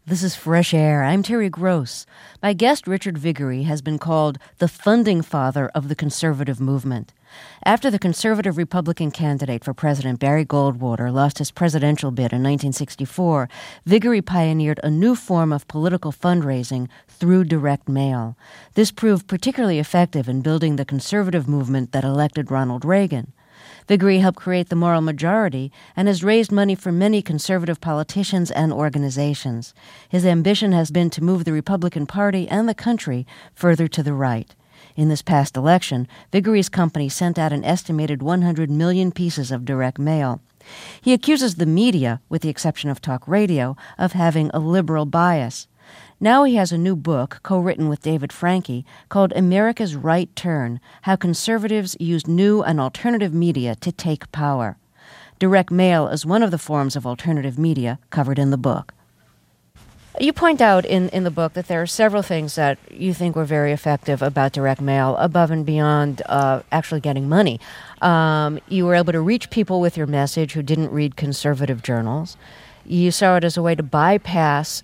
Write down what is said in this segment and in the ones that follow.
This is Fresh Air. I'm Terry Gross. My guest, Richard Viguerie, has been called the funding father of the conservative movement. After the conservative Republican candidate for president Barry Goldwater lost his presidential bid in 1964, Viguerie pioneered a new form of political fundraising through direct mail. This proved particularly effective in building the conservative movement that elected Ronald Reagan. Viguerie helped create the Moral Majority and has raised money for many conservative politicians and organizations. His ambition has been to move the Republican Party and the country further to the right. In this past election, Viguerie's company sent out an estimated 100 million pieces of direct mail. He accuses the media, with the exception of talk radio, of having a liberal bias. Now he has a new book, co-written with David Franke, called America's Right Turn: How Conservatives Used New and Alternative Media to Take Power. Direct mail is one of the forms of alternative media covered in the book. You point out in the book that there are several things that you think were very effective about direct mail, above and beyond actually getting money. You were able to reach people with your message who didn't read conservative journals. You saw it as a way to bypass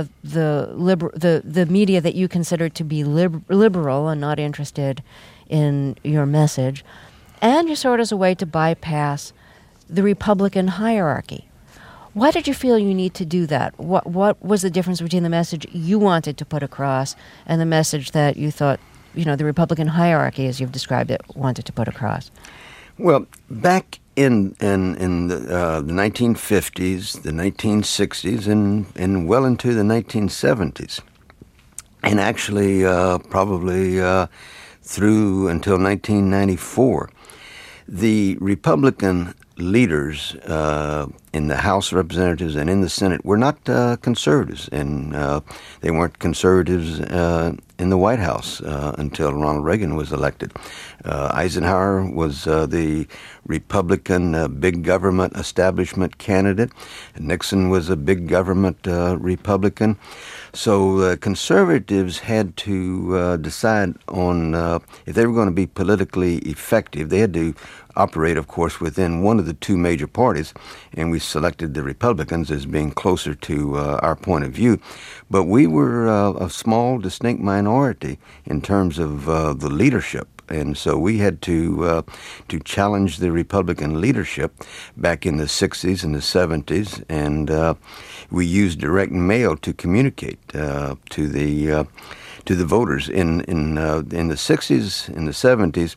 the media that you considered to be liberal and not interested in your message, and you saw it as a way to bypass the Republican hierarchy. Why did you feel you need to do that? What was the difference between the message you wanted to put across and the message that you thought, the Republican hierarchy, as you've described it, wanted to put across? Well, back in the 1950s, the 1960s, and well into the 1970s, and actually probably through until 1994, the Republican leaders in the House of Representatives and in the Senate were not conservatives, and they weren't conservatives in the White House until Ronald Reagan was elected. Eisenhower was the Republican big government establishment candidate. Nixon was a big government Republican. So conservatives had to decide on if they were going to be politically effective. They had to operate, of course, within one of the two major parties, and we selected the Republicans as being closer to our point of view. But we were a small, distinct minority in terms of the leadership. And so we had to challenge the Republican leadership back in the 60s and the 70s, and we used direct mail to communicate to the voters. In the 60s and the 70s,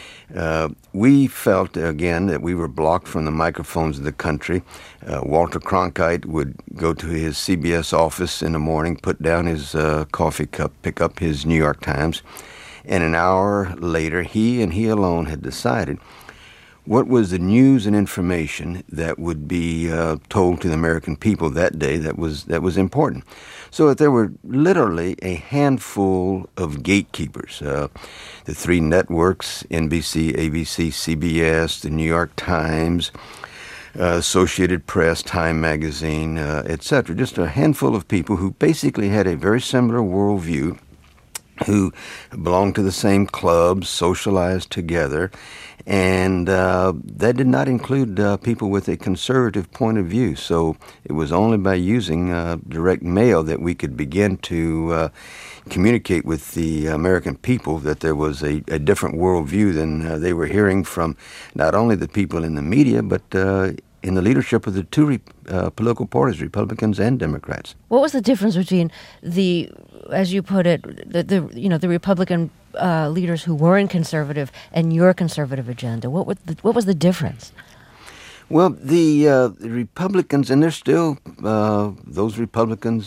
we felt, again, that we were blocked from the microphones of the country. Walter Cronkite would go to his CBS office in the morning, put down his coffee cup, pick up his New York Times, and an hour later, he and he alone had decided what was the news and information that would be told to the American people that day that was important. So that there were literally a handful of gatekeepers. The three networks, NBC, ABC, CBS, the New York Times, Associated Press, Time Magazine, etc. Just a handful of people who basically had a very similar worldview, who belonged to the same clubs, socialized together, and that did not include people with a conservative point of view. So it was only by using direct mail that we could begin to communicate with the American people that there was a different worldview than they were hearing from not only the people in the media, but in the leadership of the two political parties, Republicans and Democrats. What was the difference between the, as you put it, the Republican leaders who weren't conservative and your conservative agenda? What was the difference? Well, the Republicans, and there's still those Republicans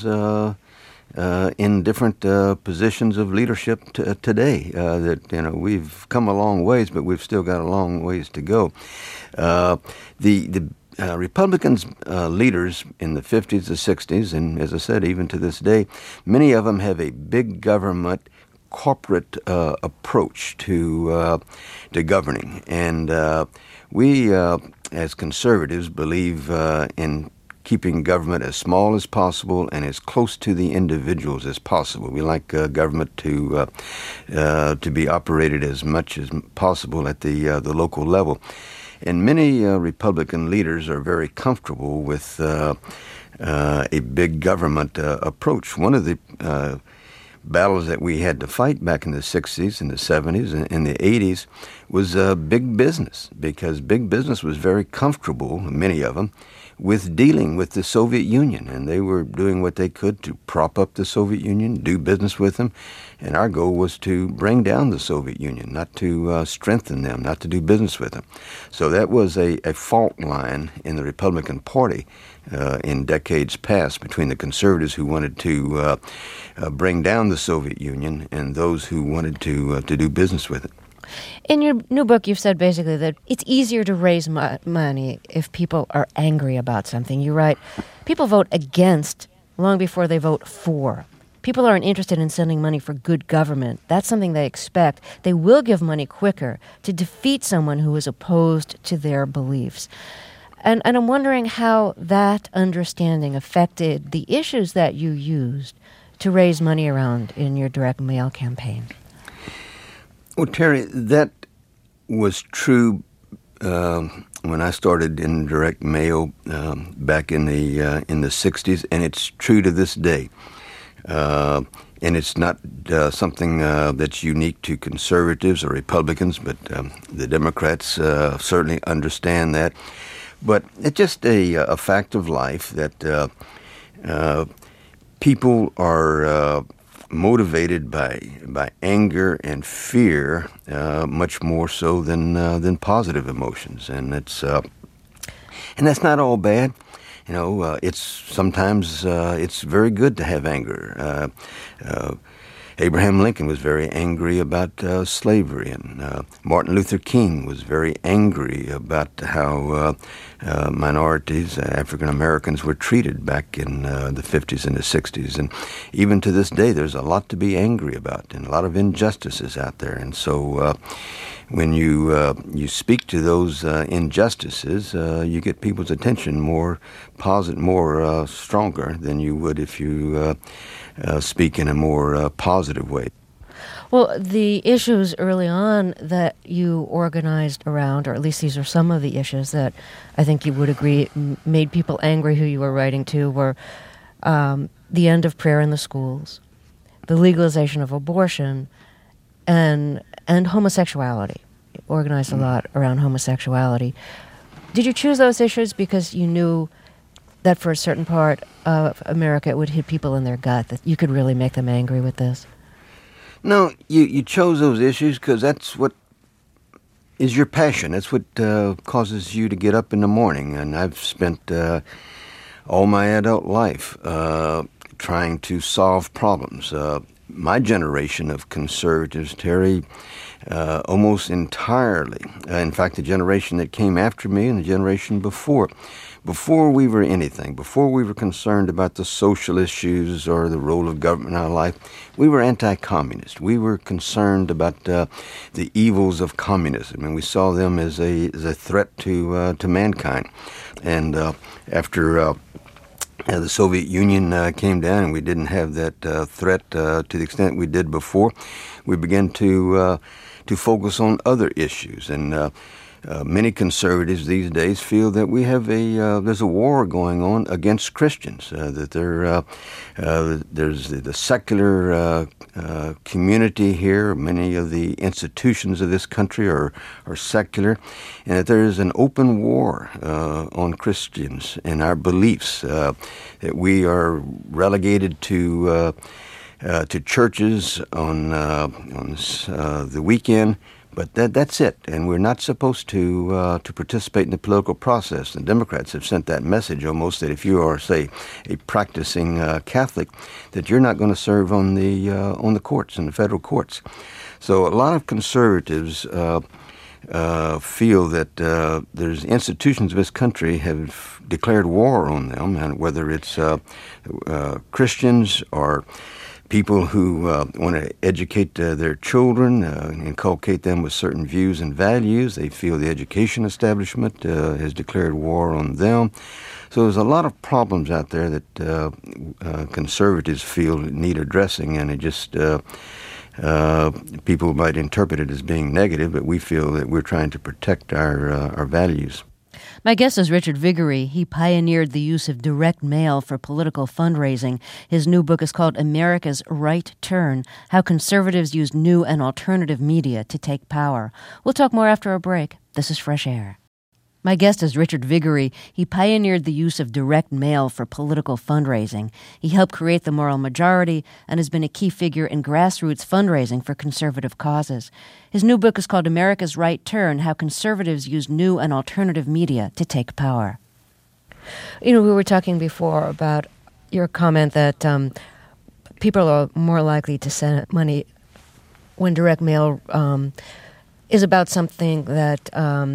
in different positions of leadership today. That we've come a long ways, but we've still got a long ways to go. The Republicans leaders in the 50s, the 60s, and as I said, even to this day, many of them have a big government corporate approach to governing, and we as conservatives believe in keeping government as small as possible and as close to the individuals as possible. We like government to be operated as much as possible at the local level. And many Republican leaders are very comfortable with a big government approach. One of the battles that we had to fight back in the 60s and the 70s and in the 80s was big business, because big business was very comfortable, many of them, with dealing with the Soviet Union, and they were doing what they could to prop up the Soviet Union, do business with them, and our goal was to bring down the Soviet Union, not to strengthen them, not to do business with them. So that was a fault line in the Republican Party in decades past between the conservatives who wanted to bring down the Soviet Union and those who wanted to do business with it. In your new book, you've said basically that it's easier to raise money if people are angry about something. You write, people vote against long before they vote for. People aren't interested in sending money for good government. That's something they expect. They will give money quicker to defeat someone who is opposed to their beliefs. And I'm wondering how that understanding affected the issues that you used to raise money around in your direct mail campaign. Well, Terry, that was true when I started in direct mail back in the 60s, and it's true to this day. And it's not something that's unique to conservatives or Republicans, but the Democrats certainly understand that. But it's just a fact of life that people are motivated by anger and fear much more so than positive emotions, and that's not all bad. You know, it's sometimes it's very good to have anger. Abraham Lincoln was very angry about slavery, and Martin Luther King was very angry about how minorities, African Americans, were treated back in the 50s and the 60s. And even to this day, there's a lot to be angry about and a lot of injustices out there. And so when you speak to those injustices, you get people's attention more positive, more stronger than you would if you speak in a more positive way. Well, the issues early on that you organized around, or at least these are some of the issues that I think you would agree made people angry who you were writing to, were the end of prayer in the schools, the legalization of abortion, and homosexuality. You organized a lot around homosexuality. Did you choose those issues because you knew that for a certain part of America it would hit people in their gut, that you could really make them angry with this? No, you chose those issues because that's what is your passion. That's what causes you to get up in the morning. And I've spent all my adult life trying to solve problems. My generation of conservatives, Terry, almost entirely, in fact, the generation that came after me and the generation before we were anything, before we were concerned about the social issues or the role of government in our life, we were anti-communist. We were concerned about the evils of communism, and we saw them as a threat to mankind. And after the Soviet Union came down and we didn't have that threat to the extent we did before, we began to focus on other issues. And many conservatives these days feel that we have there's a war going on against Christians, that there's the secular community here. Many of the institutions of this country are secular, and that there is an open war on Christians and our beliefs, that we are relegated to churches on the weekend. But that's it, and we're not supposed to participate in the political process. And Democrats have sent that message almost that if you are, say, a practicing Catholic, that you're not going to serve on the courts, in the federal courts. So a lot of conservatives feel that there's institutions of this country have declared war on them, and whether it's Christians or people who want to educate their children, inculcate them with certain views and values. They feel the education establishment has declared war on them. So there's a lot of problems out there that conservatives feel need addressing, and it just people might interpret it as being negative, but we feel that we're trying to protect our values. My guest is Richard Viguerie. He pioneered the use of direct mail for political fundraising. His new book is called America's Right Turn: How Conservatives Used New and Alternative Media to Take Power. We'll talk more after a break. This is Fresh Air. My guest is Richard Viguerie. He pioneered the use of direct mail for political fundraising. He helped create the Moral Majority and has been a key figure in grassroots fundraising for conservative causes. His new book is called America's Right Turn: How Conservatives Use New and Alternative Media to Take Power. We were talking before about your comment that people are more likely to send money when direct mail is about something that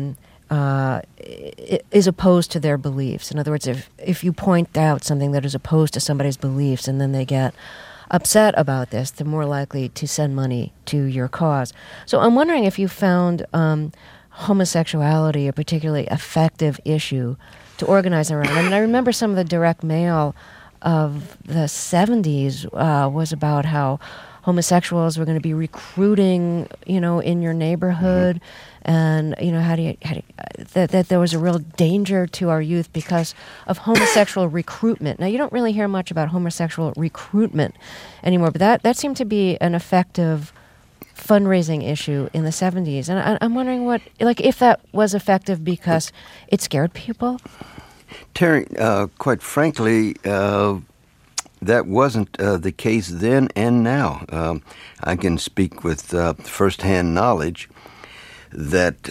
is opposed to their beliefs. In other words, if you point out something that is opposed to somebody's beliefs and then they get upset about this, they're more likely to send money to your cause. So I'm wondering if you found homosexuality a particularly effective issue to organize around. I mean, I remember some of the direct mail of the 70s was about how homosexuals were going to be recruiting, in your neighborhood, and that there was a real danger to our youth because of homosexual recruitment. Now, you don't really hear much about homosexual recruitment anymore, but that seemed to be an effective fundraising issue in the 70s. And I'm wondering if that was effective because it scared people? Terry, quite frankly, that wasn't the case then and now. I can speak with firsthand knowledge that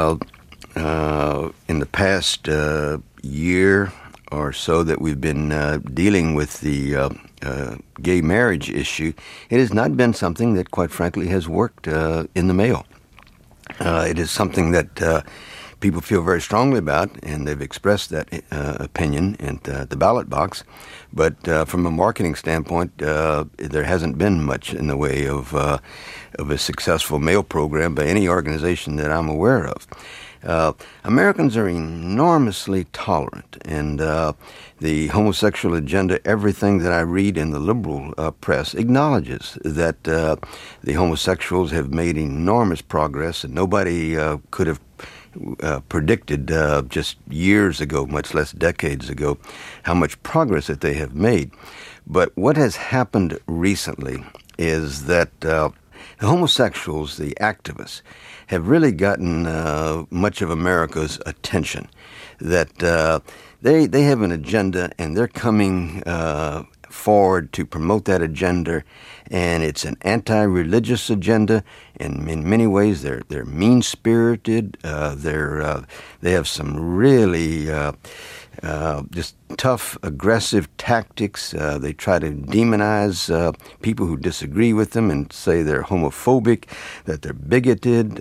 in the past year or so that we've been dealing with the gay marriage issue, it has not been something that, quite frankly, has worked in the mail. It is something that people feel very strongly about, and they've expressed that opinion in the ballot box. But from a marketing standpoint, there hasn't been much in the way of a successful mail program by any organization that I'm aware of. Americans are enormously tolerant, and the homosexual agenda, everything that I read in the liberal press acknowledges that the homosexuals have made enormous progress, and nobody could have predicted just years ago, much less decades ago, how much progress that they have made. But what has happened recently is that the homosexuals, the activists, have really gotten much of America's attention. That they have an agenda, and they're coming forward to promote that agenda, and it's an anti-religious agenda. And in many ways, they're mean-spirited. They have some really just tough, aggressive tactics. They try to demonize people who disagree with them and say they're homophobic, that they're bigoted.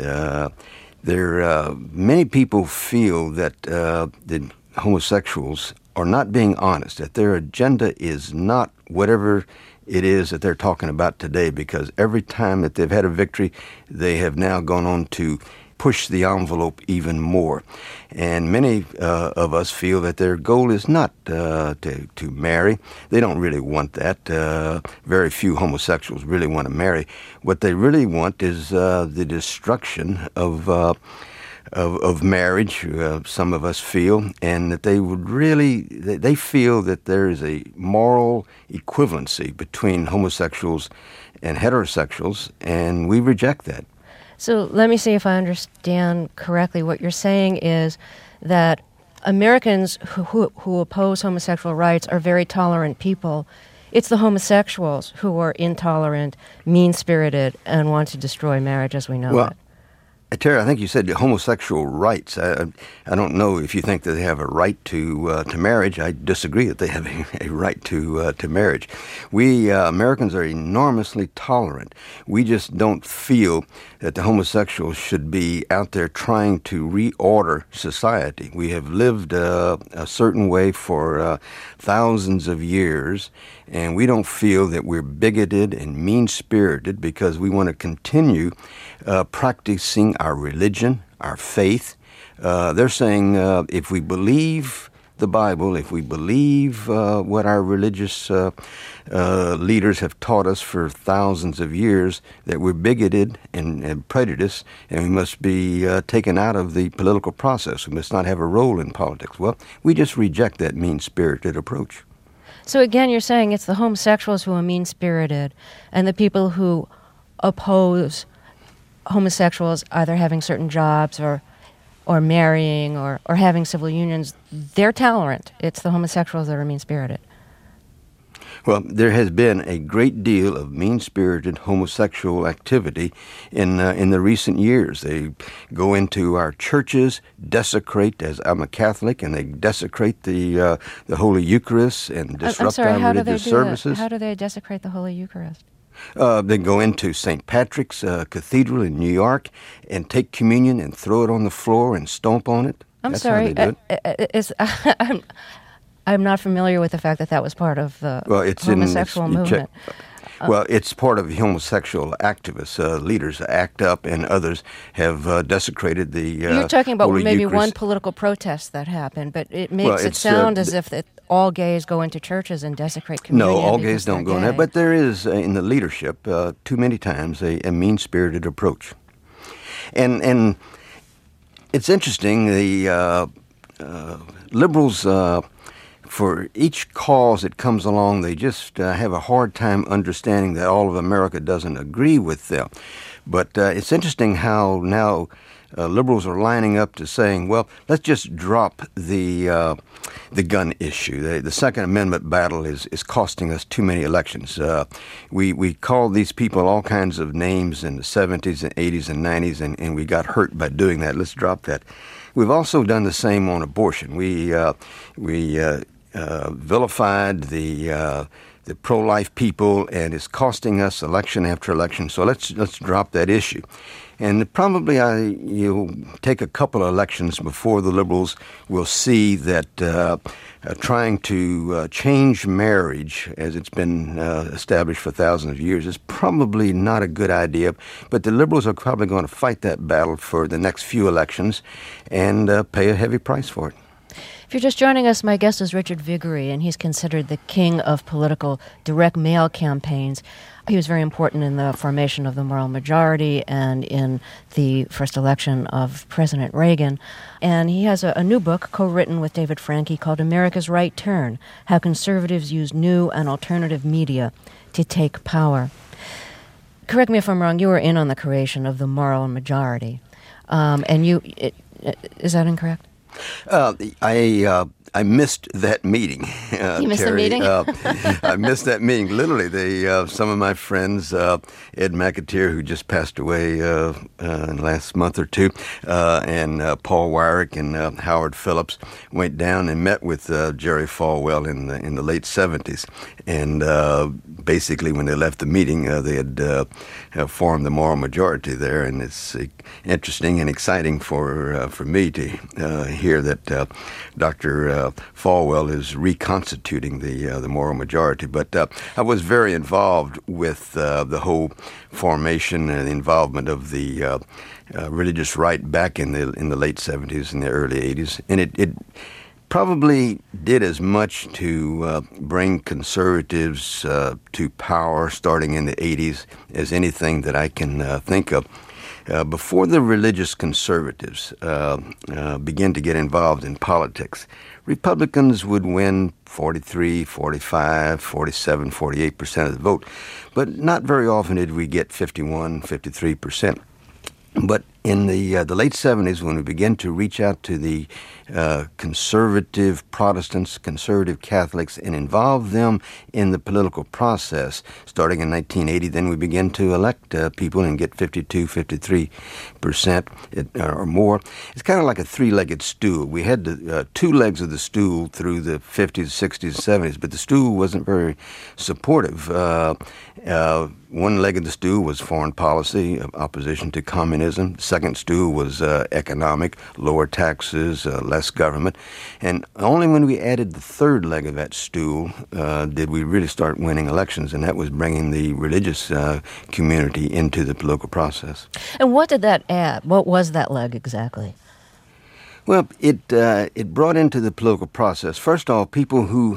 Many people feel that the homosexuals are not being honest, that their agenda is not whatever it is that they're talking about today, because every time that they've had a victory, they have now gone on to push the envelope even more. And many of us feel that their goal is not to marry. They don't really want that. Very few homosexuals really want to marry. What they really want is the destruction of marriage, some of us feel, and that they feel that there is a moral equivalency between homosexuals and heterosexuals, and we reject that. So let me see if I understand correctly. What you're saying is that Americans who oppose homosexual rights are very tolerant people. It's the homosexuals who are intolerant, mean-spirited, and want to destroy marriage as we know it. Terry, I think you said homosexual rights. I don't know if you think that they have a right to marriage. I disagree that they have a right to marriage. We Americans are enormously tolerant. We just don't feel that the homosexuals should be out there trying to reorder society. We have lived a certain way for thousands of years, and we don't feel that we're bigoted and mean-spirited because we want to continue practicing our religion, our faith. They're saying if we believe the Bible, if we believe what our religious leaders have taught us for thousands of years, that we're bigoted and prejudiced, and we must be taken out of the political process. We must not have a role in politics. Well, we just reject that mean-spirited approach. So again, you're saying it's the homosexuals who are mean-spirited, and the people who oppose homosexuals either having certain jobs or marrying or having civil unions, they're tolerant. It's the homosexuals that are mean-spirited. Well, there has been a great deal of mean-spirited homosexual activity in the recent years. They go into our churches, desecrate, as I'm a Catholic, and they desecrate the Holy Eucharist and disrupt our religious services. How do they desecrate the Holy Eucharist? They go into St. Patrick's Cathedral in New York and take communion and throw it on the floor and stomp on it. That's how they do it. I'm not familiar with the fact that was part of the homosexual movement. Well, it's part of the homosexual activists. Leaders, ACT UP and others, have desecrated the You're talking about Holy maybe Eucharist. One political protest that happened, but it makes it sound as if all gays go into churches and desecrate communion. No, all gays don't go in there, but there is, in the leadership, too many times, a mean-spirited approach. And it's interesting, the liberals... for each cause that comes along, they just have a hard time understanding that all of America doesn't agree with them. But it's interesting how now liberals are lining up to saying, well, let's just drop the gun issue. The Second Amendment battle is costing us too many elections. We called these people all kinds of names in the 70s and 80s and 90s, and we got hurt by doing that. Let's drop that. We've also done the same on abortion. We vilified the pro-life people, and it's costing us election after election. So let's drop that issue. And probably you'll take a couple of elections before the liberals will see that trying to change marriage, as it's been established for thousands of years, is probably not a good idea. But the liberals are probably going to fight that battle for the next few elections and pay a heavy price for it. If you're just joining us, my guest is Richard Viguerie, and he's considered the king of political direct mail campaigns. He was very important in the formation of the moral majority and in the first election of President Reagan. And he has a new book co-written with David Franke called America's Right Turn, How Conservatives Use New and Alternative Media to Take Power. Correct me if I'm wrong, you were in on the creation of the moral majority. Is that incorrect? I missed that meeting. You missed Terry. the meeting? I missed that meeting. Literally, some of my friends, Ed McAteer, who just passed away last month or two, and Paul Weyrich and Howard Phillips went down and met with Jerry Falwell in the late 70s. And basically, when they left the meeting, they had formed the moral majority there. And it's interesting and exciting for me to hear that Dr. Falwell is reconstituting the moral majority. But I was very involved with the whole formation and involvement of the religious right back in the late 70s and the early 80s. And it probably did as much to bring conservatives to power starting in the 80s as anything that I can think of. Before the religious conservatives began to get involved in politics, Republicans would win 43, 45, 47, 48% of the vote. But not very often did we get 51, 53%. But in the late 70s, when we began to reach out to the conservative Protestants, conservative Catholics, and involve them in the political process, starting in 1980, then we began to elect people and get 52, 53% or more. It's kind of like a three-legged stool. We had the two legs of the stool through the 50s, 60s, 70s, but the stool wasn't very supportive. One leg of the stool was foreign policy, opposition to communism. The second stool was economic, lower taxes, less government. And only when we added the third leg of that stool did we really start winning elections, and that was bringing the religious community into the political process. And what did that add? What was that leg exactly? Well, it brought into the political process, first of all, people who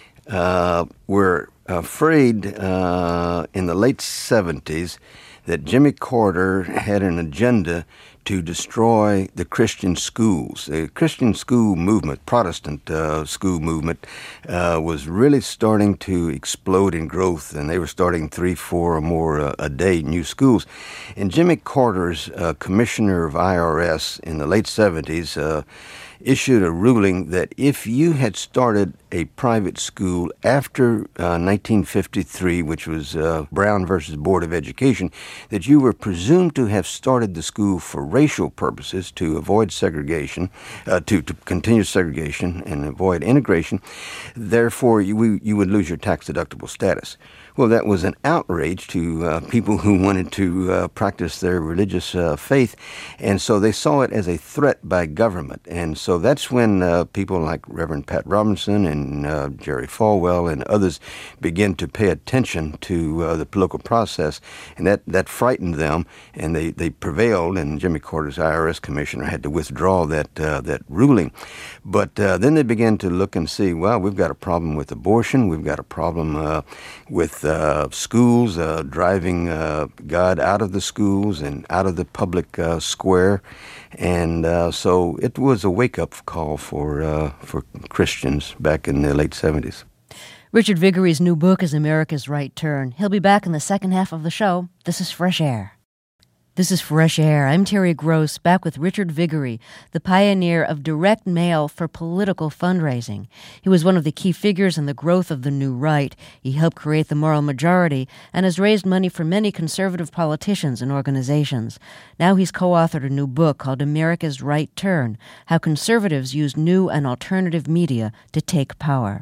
were afraid in the late 70s that Jimmy Carter had an agenda to destroy the Christian schools. The Christian school movement, Protestant school movement, was really starting to explode in growth, and they were starting 3, 4 or more a day, new schools. And Jimmy Carter's commissioner of IRS in the late 70s issued a ruling that if you had started a private school after 1953, which was Brown versus Board of Education, that you were presumed to have started the school for racial purposes to avoid segregation, to continue segregation and avoid integration. Therefore, you would lose your tax-deductible status. Well, that was an outrage to people who wanted to practice their religious faith, and so they saw it as a threat by government. And so that's when people like Reverend Pat Robinson and Jerry Falwell and others began to pay attention to the political process, and that frightened them, and they prevailed, and Jimmy Carter's IRS commissioner had to withdraw that ruling. But then they began to look and see, well, we've got a problem with abortion, we've got a problem with schools, driving God out of the schools and out of the public square. And so it was a wake-up call for Christians back in the late 70s. Richard Viguery's new book is America's Right Turn. He'll be back in the second half of the show. This is Fresh Air. This is Fresh Air. I'm Terry Gross, back with Richard Viguery, the pioneer of direct mail for political fundraising. He was one of the key figures in the growth of the New Right. He helped create the Moral Majority and has raised money for many conservative politicians and organizations. Now he's co-authored a new book called America's Right Turn, How Conservatives Use New and Alternative Media to Take Power.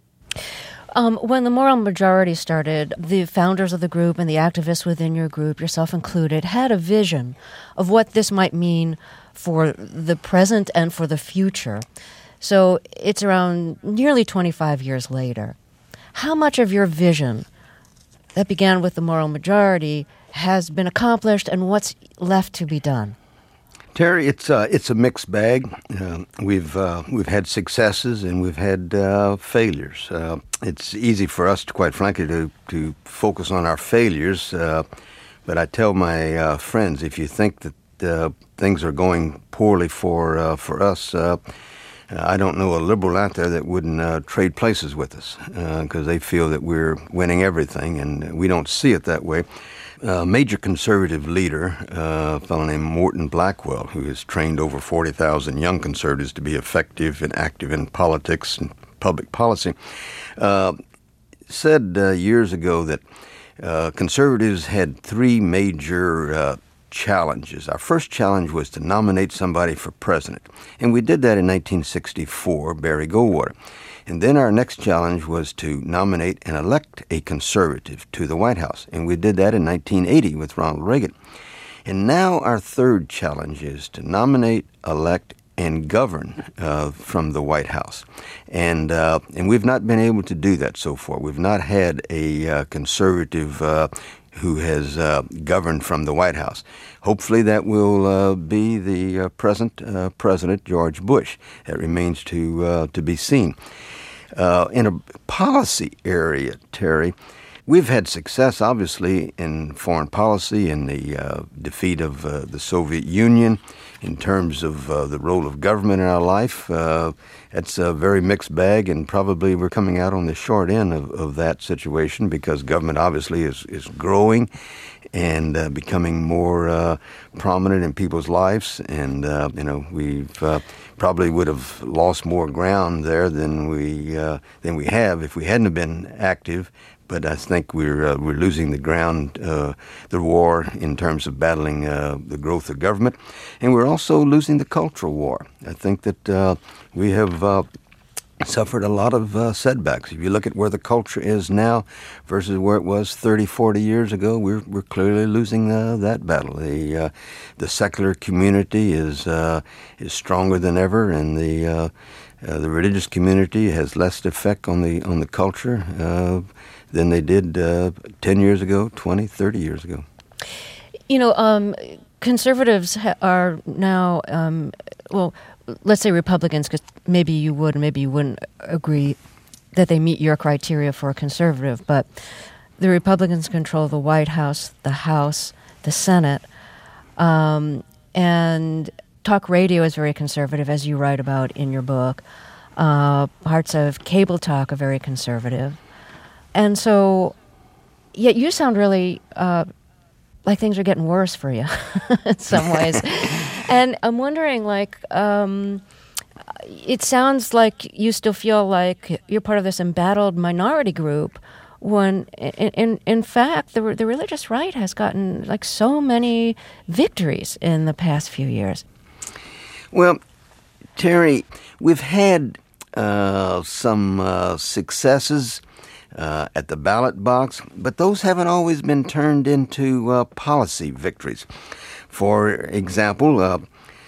When the Moral Majority started, the founders of the group and the activists within your group, yourself included, had a vision of what this might mean for the present and for the future. So it's around nearly 25 years later. How much of your vision that began with the Moral Majority has been accomplished, and what's left to be done? Terry, it's a mixed bag. We've had successes and we've had failures. It's easy for us, quite frankly, to focus on our failures. But I tell my friends, if you think that things are going poorly for us, I don't know a liberal out there that wouldn't trade places with us because they feel that we're winning everything, and we don't see it that way. A major conservative leader, a fellow named Morton Blackwell, who has trained over 40,000 young conservatives to be effective and active in politics and public policy, said years ago that conservatives had three major challenges. Our first challenge was to nominate somebody for president, and we did that in 1964, Barry Goldwater. And then our next challenge was to nominate and elect a conservative to the White House, and we did that in 1980 with Ronald Reagan. And now our third challenge is to nominate, elect, and govern from the White House. And we've not been able to do that so far. We've not had a conservative who has governed from the White House. Hopefully that will be the present President George Bush. That remains to be seen. In a policy area, Terry, we've had success, obviously, in foreign policy, in the defeat of the Soviet Union, in terms of the role of government in our life. It's a very mixed bag, and probably we're coming out on the short end of that situation because government obviously is growing and becoming more prominent in people's lives. And, we've probably would have lost more ground there than we have if we hadn't have been active. But I think we're losing the ground, the war in terms of battling the growth of government, and we're also losing the cultural war. I think that we have suffered a lot of setbacks. If you look at where the culture is now versus where it was 30, 40 years ago, we're clearly losing that battle. The secular community is stronger than ever, and the religious community has less effect on the culture than they did 10 years ago, 20, 30 years ago. Conservatives are now, let's say Republicans, because maybe you would and maybe you wouldn't agree that they meet your criteria for a conservative, but the Republicans control the White House, the Senate, and talk radio is very conservative, as you write about in your book. Parts of cable talk are very conservative. And so, yet you sound really like things are getting worse for you in some ways. And I'm wondering, it sounds like you still feel like you're part of this embattled minority group when, in fact, the religious right has gotten so many victories in the past few years. Well, Terry, we've had some successes at the ballot box, but those haven't always been turned into policy victories. For example,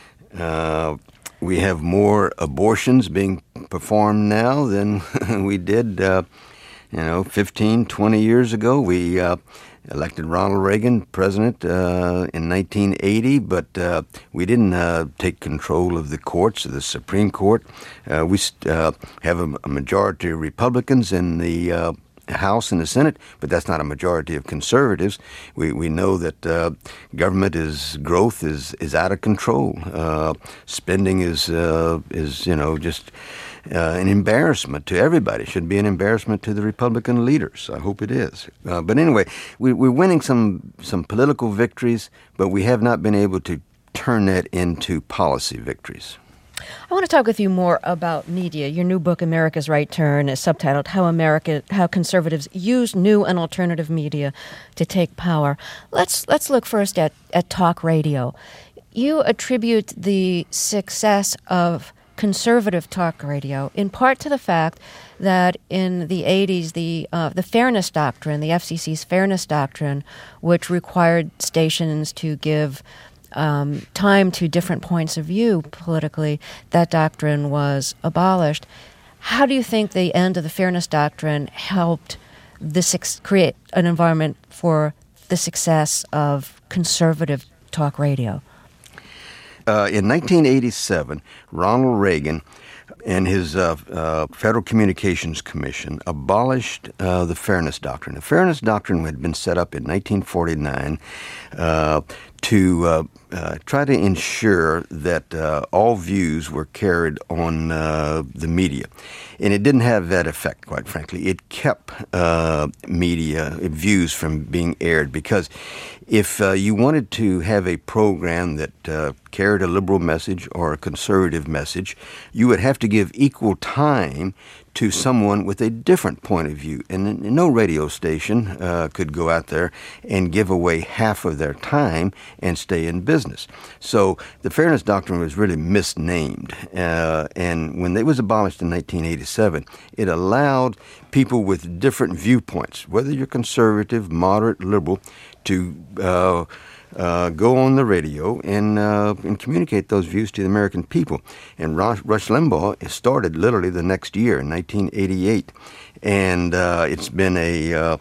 we have more abortions being performed now than we did, 15, 20 years ago. We elected Ronald Reagan president in 1980, but we didn't take control of the courts, of the Supreme Court. We have a majority of Republicans in the House and the Senate, but that's not a majority of conservatives. We know that government growth is out of control. Spending is just an embarrassment to everybody. It should be an embarrassment to the Republican leaders. I hope it is. But anyway, we're winning some political victories, but we have not been able to turn that into policy victories. I want to talk with you more about media. Your new book, America's Right Turn, is subtitled How Conservatives Use New and Alternative Media to Take Power. Let's look first at talk radio. You attribute the success of conservative talk radio in part to the fact that in the 80s, the Fairness Doctrine, the FCC's Fairness Doctrine, which required stations to give time to different points of view politically, that doctrine was abolished. How do you think the end of the Fairness Doctrine helped create an environment for the success of conservative talk radio? In 1987, Ronald Reagan and his Federal Communications Commission abolished the Fairness Doctrine. The Fairness Doctrine had been set up in 1949 to try to ensure that all views were carried on the media. And it didn't have that effect, quite frankly. It kept media views from being aired, because if you wanted to have a program that carried a liberal message or a conservative message, you would have to give equal time to someone with a different point of view. And no radio station could go out there and give away half of their time and stay in business. So the Fairness Doctrine was really misnamed. And when it was abolished in 1987, it allowed people with different viewpoints, whether you're conservative, moderate, liberal, to go on the radio and communicate those views to the American people. And Rush Limbaugh started literally the next year, in 1988. And it's been a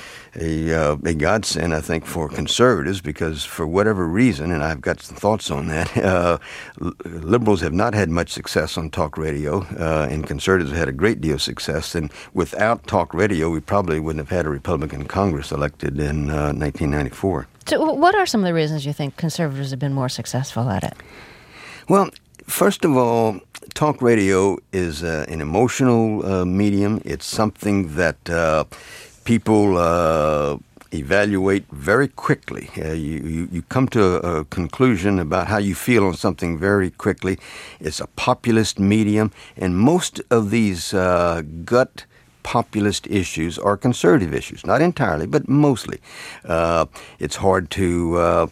godsend, I think, for conservatives, because for whatever reason, and I've got some thoughts on that, liberals have not had much success on talk radio, and conservatives have had a great deal of success. And without talk radio, we probably wouldn't have had a Republican Congress elected in 1994. So what are some of the reasons you think conservatives have been more successful at it? Well, first of all, talk radio is an emotional medium. It's something that people evaluate very quickly. You come to a conclusion about how you feel on something very quickly. It's a populist medium, and most of these gut populist issues are conservative issues. Not entirely, but mostly. It's hard to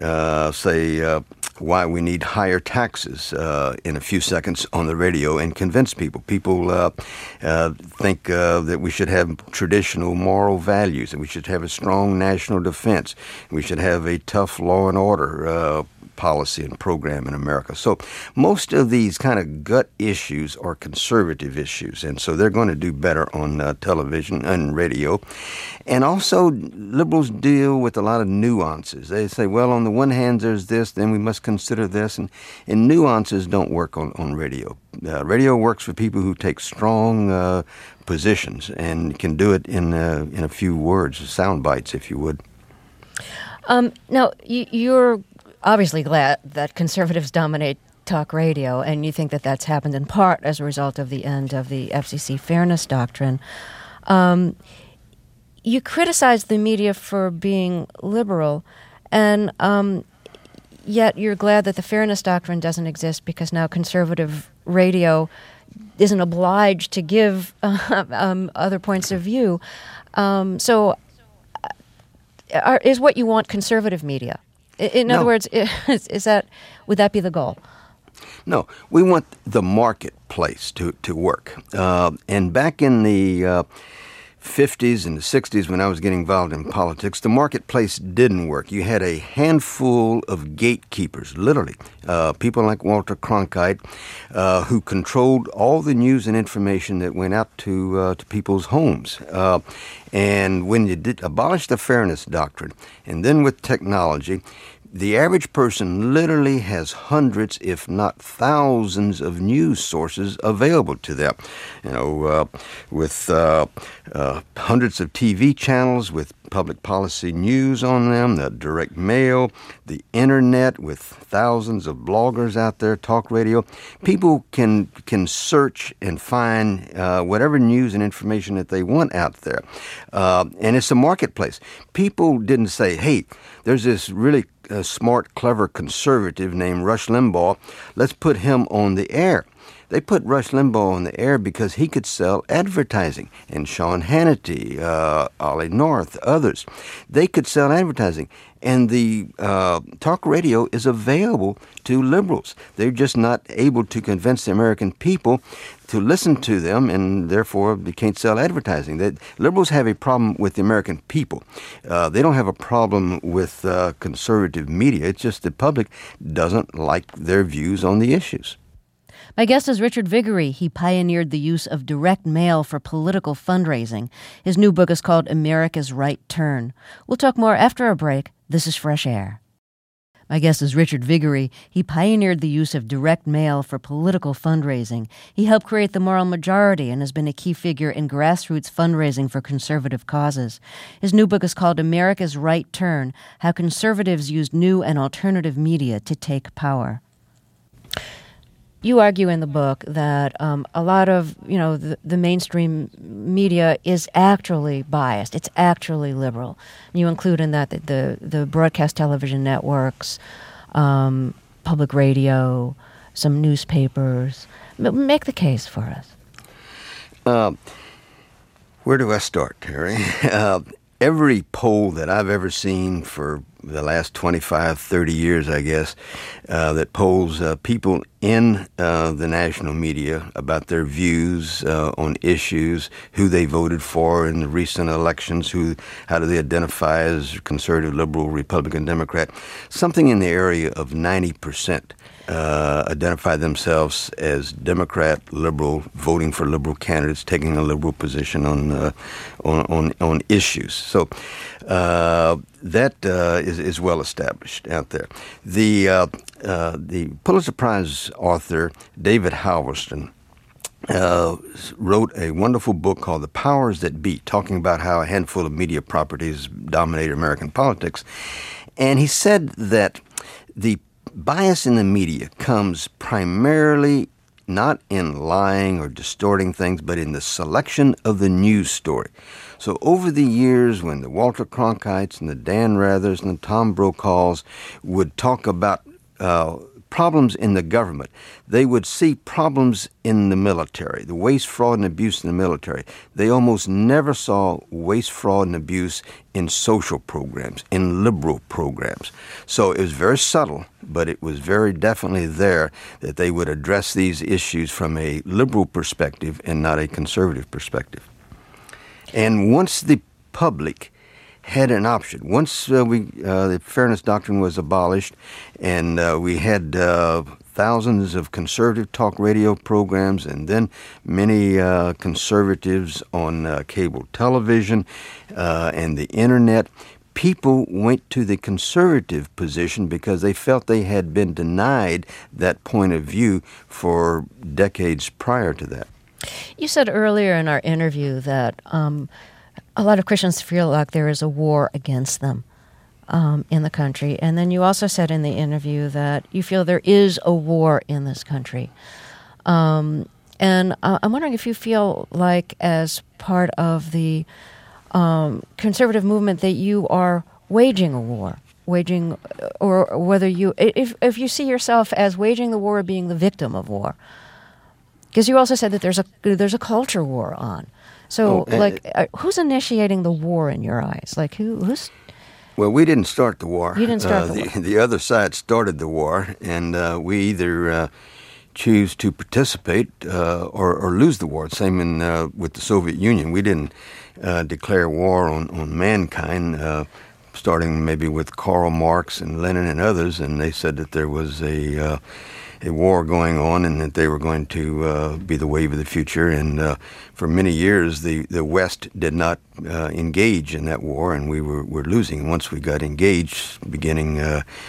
say why we need higher taxes in a few seconds on the radio and convince people. People think that we should have traditional moral values, and we should have a strong national defense. We should have a tough law and order policy and program in America. So most of these kind of gut issues are conservative issues, and so they're going to do better on television and radio. And also, liberals deal with a lot of nuances. They say, well, on the one hand, there's this, then we must consider this, and nuances don't work on radio. Radio works for people who take strong positions and can do it in a few words, sound bites, if you would. Now, you're obviously glad that conservatives dominate talk radio, and you think that that's happened in part as a result of the end of the FCC fairness doctrine. You criticize the media for being liberal, and yet you're glad that the fairness doctrine doesn't exist because now conservative radio isn't obliged to give other points of view. Is what you want conservative media? In other words, would that be the goal? No, we want the marketplace to work. And back in the 50s and the 60s, when I was getting involved in politics, the marketplace didn't work. You had a handful of gatekeepers, literally, people like Walter Cronkite, who controlled all the news and information that went out to people's homes. And when you did abolish the fairness doctrine, and then with technology, the average person literally has hundreds, if not thousands, of news sources available to them. With hundreds of TV channels with public policy news on them, the direct mail, the internet with thousands of bloggers out there, talk radio. People can search and find whatever news and information that they want out there. And it's a marketplace. People didn't say, hey, there's this really smart, clever conservative named Rush Limbaugh. Let's put him on the air. They put Rush Limbaugh on the air because he could sell advertising. And Sean Hannity, Ollie North, others, they could sell advertising. And the talk radio is available to liberals. They're just not able to convince the American people to listen to them, and therefore they can't sell advertising. Liberals have a problem with the American people. They don't have a problem with conservative media. It's just the public doesn't like their views on the issues. My guest is Richard Viguerie. He pioneered the use of direct mail for political fundraising. His new book is called America's Right Turn. We'll talk more after a break. This is Fresh Air. My guest is Richard Viguerie. He pioneered the use of direct mail for political fundraising. He helped create the Moral Majority and has been a key figure in grassroots fundraising for conservative causes. His new book is called America's Right Turn: How Conservatives Used New and Alternative Media to Take Power. You argue in the book that a lot of, the mainstream media is actually biased. It's actually liberal. You include in that the broadcast television networks, public radio, some newspapers. Make the case for us. Where do I start, Terry? Every poll that I've ever seen for the last 25, 30 years, I guess, that polls people in the national media about their views on issues, who they voted for in the recent elections, how do they identify as conservative, liberal, Republican, Democrat, something in the area of 90%. Identify themselves as Democrat, liberal, voting for liberal candidates, taking a liberal position on issues. So that is well established out there. The Pulitzer Prize author David Halberstam wrote a wonderful book called The Powers That Be, talking about how a handful of media properties dominate American politics. And he said that the bias in the media comes primarily not in lying or distorting things, but in the selection of the news story. So over the years, when the Walter Cronkites and the Dan Rathers and the Tom Brokaws would talk about problems in the government, they would see problems in the military, the waste, fraud, and abuse in the military. They almost never saw waste, fraud, and abuse in social programs, in liberal programs. So it was very subtle, but it was very definitely there that they would address these issues from a liberal perspective and not a conservative perspective. And once the public had an option. Once the Fairness Doctrine was abolished, and we had thousands of conservative talk radio programs, and then many conservatives on cable television and the internet, people went to the conservative position because they felt they had been denied that point of view for decades prior to that. You said earlier in our interview that a lot of Christians feel like there is a war against them in the country. And then you also said in the interview that you feel there is a war in this country. And I'm wondering if you feel like, as part of the conservative movement, that you are waging a war, or whether if you see yourself as waging the war or being the victim of war. Because you also said that there's a culture war on. So, who's initiating the war in your eyes? Like, who's... Well, we didn't start the war. You didn't start the war. The other side started the war, and we either choose to participate or lose the war. Same with the Soviet Union. We didn't declare war on mankind, starting maybe with Karl Marx and Lenin and others, and they said that there was a war going on and that they were going to be the wave of the future. And for many years, the West did not engage in that war, and we were losing. Once we got engaged, beginning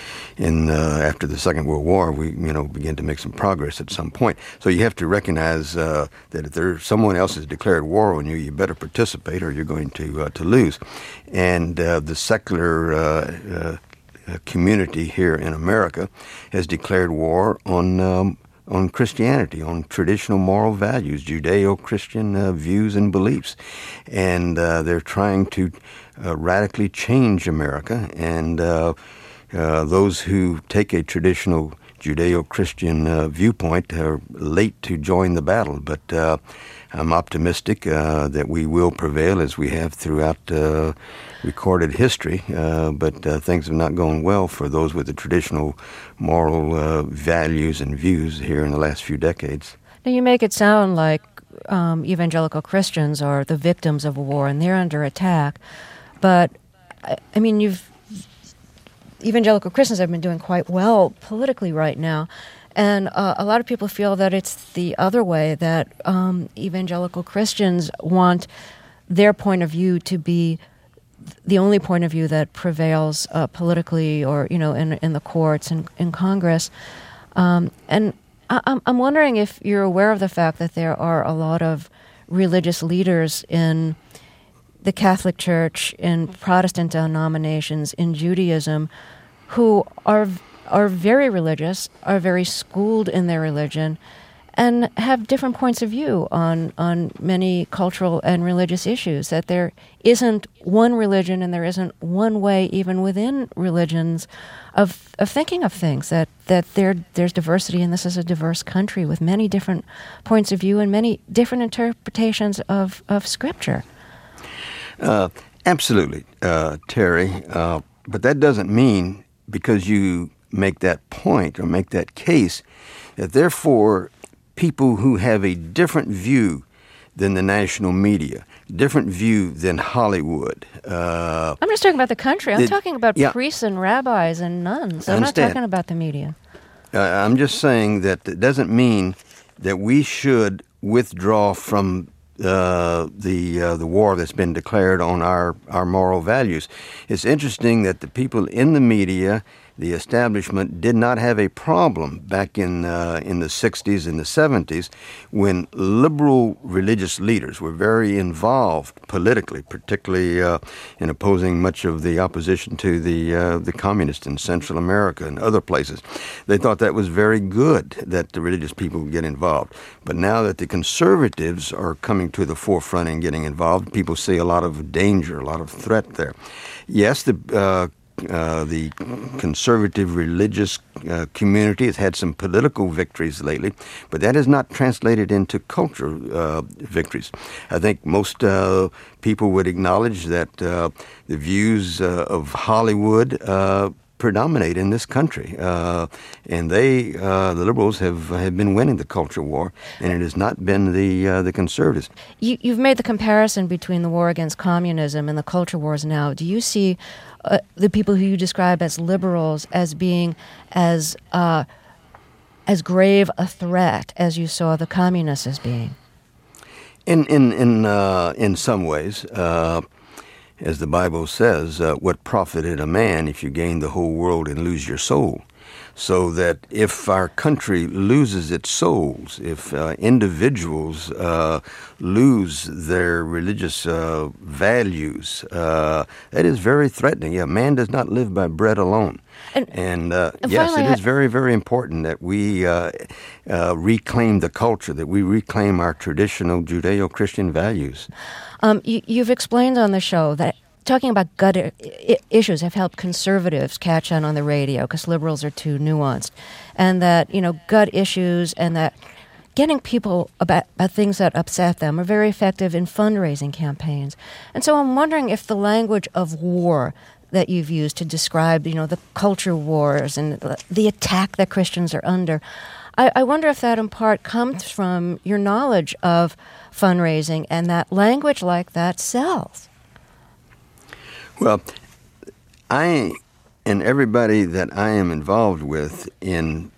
after the Second World War, we began to make some progress at some point. So you have to recognize that if someone else has declared war on you, you better participate or you're going to lose. And the secular community here in America has declared war on Christianity, on traditional moral values, Judeo-Christian views and beliefs. And they're trying to radically change America. And those who take a traditional Judeo-Christian viewpoint are late to join the battle. But I'm optimistic that we will prevail, as we have throughout recorded history, but things have not gone well for those with the traditional moral values and views here in the last few decades. Now, you make it sound like evangelical Christians are the victims of a war and they're under attack, but I mean, evangelical Christians have been doing quite well politically right now, and a lot of people feel that it's the other way, that evangelical Christians want their point of view to be the only point of view that prevails politically, or in the courts and in Congress. And I'm wondering if you're aware of the fact that there are a lot of religious leaders in the Catholic Church, in Protestant denominations, in Judaism, who are very religious, are very schooled in their religion, and have different points of view on many cultural and religious issues, that there isn't one religion and there isn't one way, even within religions, of thinking of things, that there's diversity, and this is a diverse country with many different points of view and many different interpretations of Scripture. Absolutely, Terry. But that doesn't mean, because you make that point or make that case, that therefore people who have a different view than the national media, different view than Hollywood. I'm just talking about the country. I'm talking about priests and rabbis and nuns. I'm not talking about the media. I'm just saying that it doesn't mean that we should withdraw from the war that's been declared on our moral values. It's interesting that the people in the media, the establishment, did not have a problem back in the 60s and the 70s when liberal religious leaders were very involved politically, particularly in opposing much of the opposition to the communists in Central America and other places. They thought that was very good that the religious people would get involved. But now that the conservatives are coming to the forefront and getting involved, people see a lot of danger, a lot of threat there. Yes, the conservative religious community has had some political victories lately, but that has not translated into cultural victories. I think most people would acknowledge that the views of Hollywood predominate in this country, and the liberals have been winning the culture war, and it has not been the conservatives. You've made the comparison between the war against communism and the culture wars now. Do you see the people who you describe as liberals as being as grave a threat as you saw the communists as being? In some ways, as the Bible says, what profited a man if you gain the whole world and lose your soul? So that if our country loses its souls, if individuals lose their religious values, that is very threatening. Yeah, man does not live by bread alone. And yes, it is very, very important that we reclaim the culture, that we reclaim our traditional Judeo-Christian values. You've explained on the show that talking about gut issues have helped conservatives catch on the radio because liberals are too nuanced, and that gut issues and that getting people about things that upset them are very effective in fundraising campaigns. And so I'm wondering if the language of war that you've used to describe the culture wars and the attack that Christians are under, I wonder if that in part comes from your knowledge of fundraising and that language like that sells. Well, I and everybody that I am involved with in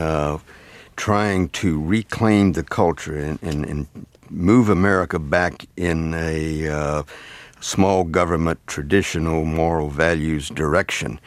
trying to reclaim the culture and move America back in a small government, traditional moral values direction,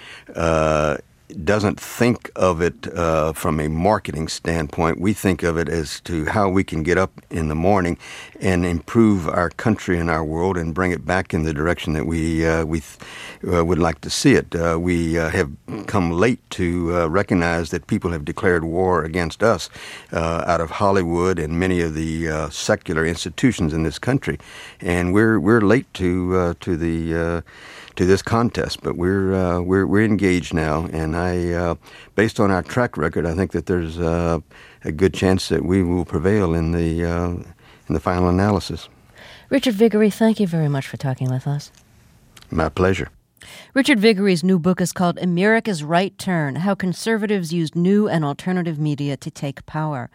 doesn't think of it from a marketing standpoint. We think of it as to how we can get up in the morning and improve our country and our world and bring it back in the direction that we would like to see it. We have come late to recognize that people have declared war against us out of Hollywood and many of the secular institutions in this country, and we're late to this contest, but we're engaged now, and based on our track record, I think that there's a good chance that we will prevail in the final analysis. Richard Viguerie, thank you very much for talking with us. My pleasure. Richard Viguerie's new book is called America's Right Turn: How Conservatives Used New and Alternative Media to Take Power.